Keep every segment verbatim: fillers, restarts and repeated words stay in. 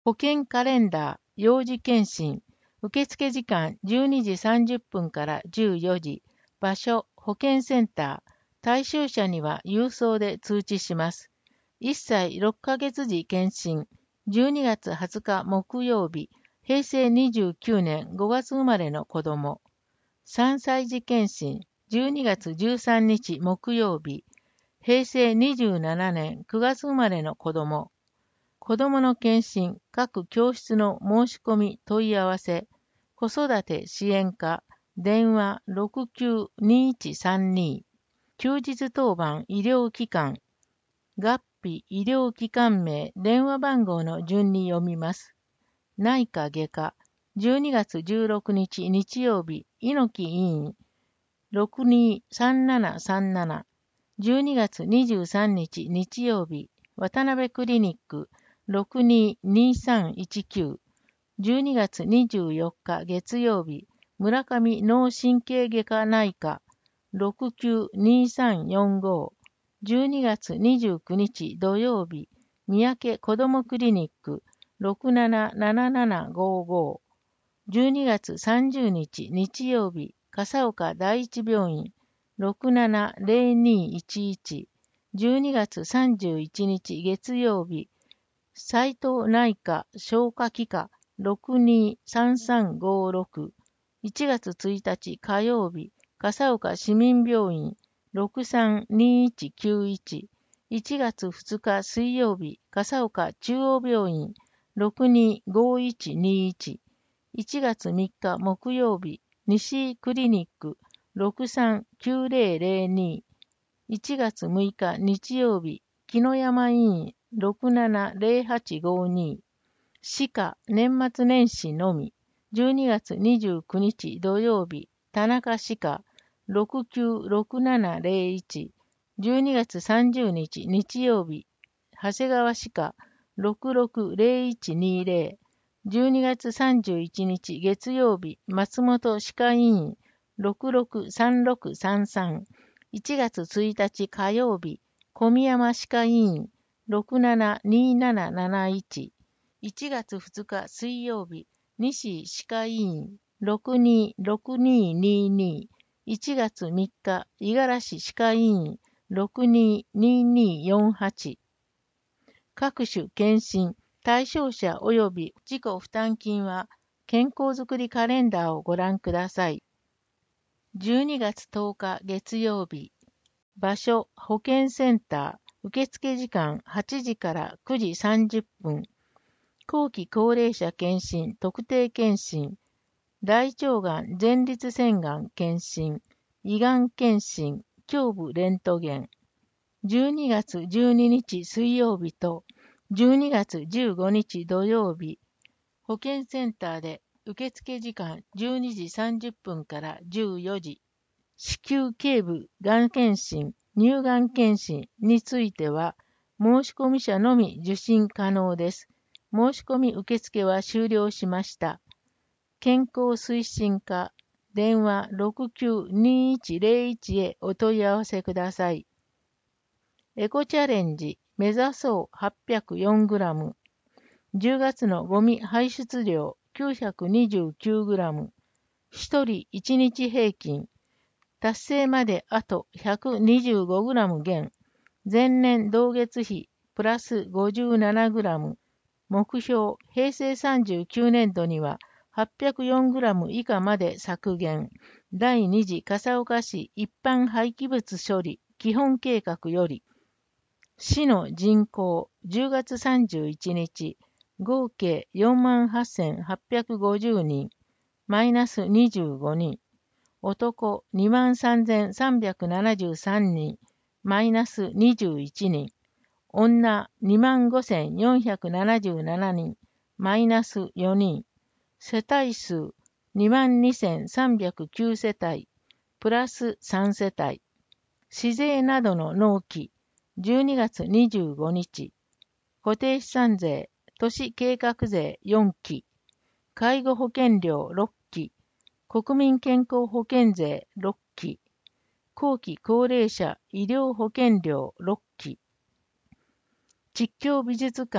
保険カレンダー、幼児検診、受付時間じゅうにじさんじゅっぷんからじゅうよじ、場所、保健センター、対象者には郵送で通知します。いっさいろっかげつ時検診、じゅうにがつはつか木曜日、へいせいにじゅうきゅうねんごがつ生まれの子供。さんさい時検診、じゅうにがつじゅうさんにち木曜日、へいせいにじゅうななねんくがつ生まれの子供。子どもの検診、各教室の申し込み問い合わせ、子育て支援課、電話 ろくきゅうにいちさんに、休日当番医療機関、合併医療機関名、電話番号の順に読みます。内科外科、じゅうにがつじゅうろくにち日曜日、猪木委員、ろくにさんななさんなな、じゅうにがつにじゅうさんにち日曜日、渡辺クリニック、ろくににさんいちきゅう、じゅうにがつにじゅうよっか月曜日、村上脳神経外科内科、ろくきゅうにさんよんご、じゅうにがつにじゅうくにち土曜日、三宅子どもクリニック、ろくななななななごご、じゅうにがつさんじゅうにち日曜日、笠岡第一病院、ろくななぜろにいちいち、じゅうにがつさんじゅういちにち月曜日、斉藤内科消化器科ろくにさんさんごろく、いちがつついたち火曜日、笠岡市民病院ろくさんにいちきゅういち、いちがつふつか水曜日、笠岡中央病院ろくにごいちにいち、いちがつみっか木曜日、西井クリニックろくさんきゅうぜろぜろに、いちがつむいか日曜日、木野山医院ろくななぜろはちごに、歯科年末年始のみ、じゅうにがつにじゅうくにち土曜日、田中歯科ろくきゅうろくななぜろいち、じゅうにがつさんじゅうにち日曜日、長谷川歯科ろくろくぜろいちにぜろ、じゅうにがつさんじゅういちにち月曜日、松本歯科医院ろくろくさんろくさんさん、いちがつついたち火曜日、小宮山歯科医院ろくななになななないち、いちがつふつか水曜日、西歯科医院ろくにろくににに、いちがつみっか五十嵐歯科医院ろくににによんはち。各種検診、対象者及び自己負担金は健康づくりカレンダーをご覧ください。じゅうにがつとおか月曜日、場所保健センター、受付時間はちじからくじさんじゅっぷん、後期高齢者検診特定検診、大腸がん前立腺がん検診、胃がん検診、胸部レントゲン、じゅうにがつじゅうににち水曜日とじゅうにがつじゅうごにち土曜日、保健センターで受付時間じゅうにじさんじゅっぷんからじゅうよじ、子宮頸部がん検診、乳がん検診については、申し込み者のみ受診可能です。申し込み受付は終了しました。健康推進課、電話 ろくきゅうにいちぜろいち へお問い合わせください。エコチャレンジ、目指そう はっぴゃくよんグラム。じゅうがつのゴミ排出量 きゅうひゃくにじゅうきゅうグラム。ひとりいちにち平均。達成まであと ひゃくにじゅうごグラム 減。前年同月比プラス ごじゅうななグラム。目標、平成さんじゅうきゅうねんどには はっぴゃくよんグラム 以下まで削減。だいに次笠岡市一般廃棄物処理基本計画より、市の人口じゅうがつさんじゅういちにち、合計 よんまんはっせんはっぴゃくごじゅうにん、マイナスにじゅうごにん。男 にまんさんぜんさんびゃくななじゅうさんにん、マイナスにじゅういちにん。女 にまんごせんよんひゃくななじゅうななにん、マイナスよにん。世帯数 にまんにせんさんびゃくきゅう 世帯、プラスさん世帯。市税などの納期、じゅうにがつにじゅうごにち。固定資産税、都市計画税よんき。介護保険料ろっき。国民健康保険税ろっき。後期高齢者医療保険料ろっき。実況美術館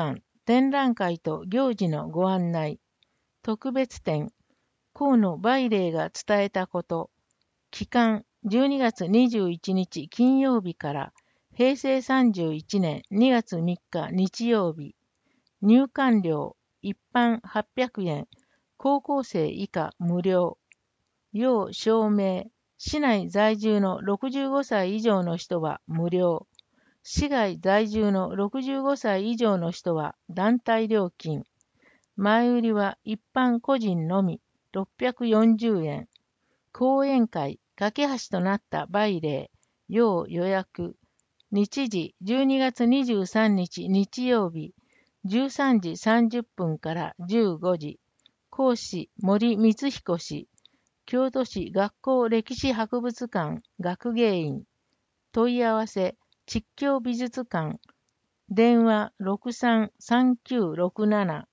展覧会と行事のご案内。特別展。河野梅霊が伝えたこと。期間、じゅうにがつにじゅういちにち金曜日からへいせいさんじゅういちねんにがつみっか日曜日。入館料、一般はっぴゃくえん、高校生以下無料。要証明、市内在住のろくじゅうごさい以上の人は無料。市外在住のろくじゅうごさい以上の人は団体料金。前売りは一般個人のみろっぴゃくよんじゅうえん。講演会、架け橋となった梅霊、要予約。日時じゅうにがつにじゅうさんにち日曜日、じゅうさんじさんじゅっぷんからじゅうごじ。講師、森光彦氏。京都市学校歴史博物館学芸員。問い合わせ、築教美術館。電話ろくさんさんきゅうろくなな